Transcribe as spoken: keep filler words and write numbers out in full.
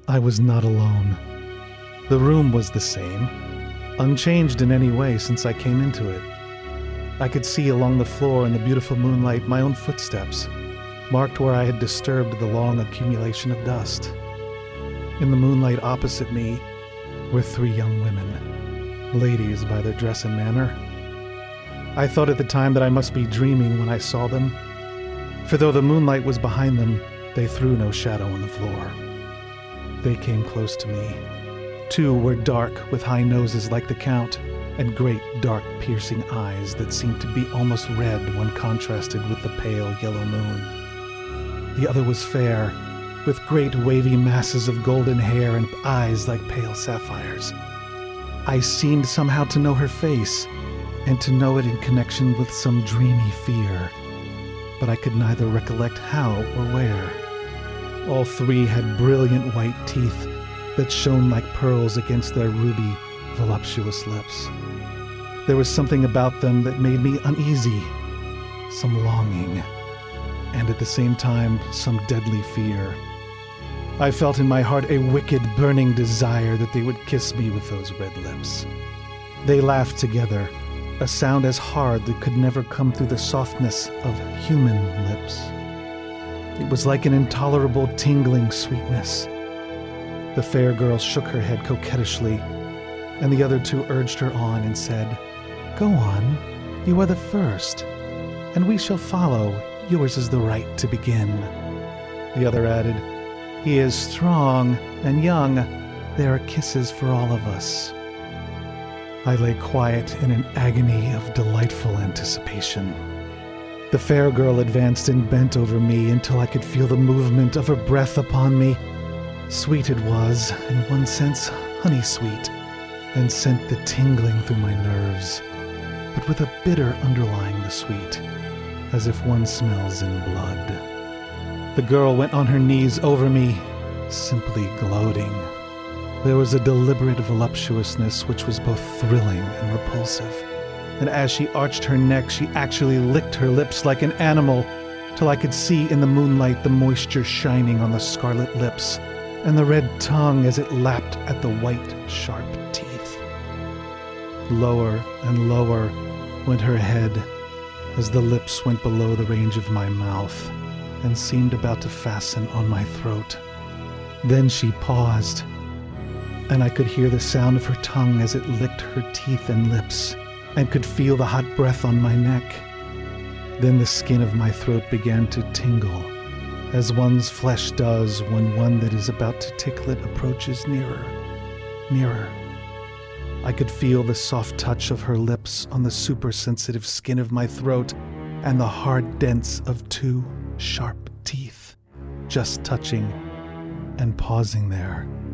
I was not alone. The room was the same, unchanged in any way since I came into it. I could see along the floor in the beautiful moonlight my own footsteps, marked where I had disturbed the long accumulation of dust. In the moonlight opposite me were three young women, ladies by their dress and manner. I thought at the time that I must be dreaming when I saw them, for though the moonlight was behind them, they threw no shadow on the floor. They came close to me. Two were dark, with high noses like the Count, and great, dark, piercing eyes that seemed to be almost red when contrasted with the pale yellow moon. The other was fair, with great wavy masses of golden hair and eyes like pale sapphires. I seemed somehow to know her face, and to know it in connection with some dreamy fear, but I could neither recollect how or where. All three had brilliant white teeth that shone like pearls against their ruby, voluptuous lips. There was something about them that made me uneasy, some longing, and at the same time some deadly fear. I felt in my heart a wicked, burning desire that they would kiss me with those red lips. They laughed together, a sound as hard that could never come through the softness of human lips. It was like an intolerable tingling sweetness. The fair girl shook her head coquettishly, and the other two urged her on and said, "Go on, you are the first, and we shall follow. Yours is the right to begin." The other added, "He is strong and young. There are kisses for all of us." I lay quiet in an agony of delightful anticipation. The fair girl advanced and bent over me until I could feel the movement of her breath upon me. Sweet it was, in one sense, honey-sweet, and sent the tingling through my nerves, but with a bitter underlying the sweet, as if one smells in blood. The girl went on her knees over me, simply gloating. There was a deliberate voluptuousness which was both thrilling and repulsive, and as she arched her neck, she actually licked her lips like an animal, till I could see in the moonlight the moisture shining on the scarlet lips, and the red tongue as it lapped at the white, sharp teeth. Lower and lower went her head, as the lips went below the range of my mouth, and seemed about to fasten on my throat. Then she paused, and I could hear the sound of her tongue as it licked her teeth and lips, and could feel the hot breath on my neck. Then the skin of my throat began to tingle, as one's flesh does when one that is about to tickle it approaches nearer, nearer. I could feel the soft touch of her lips on the super-sensitive skin of my throat, and the hard dents of two sharp teeth, just touching and pausing there.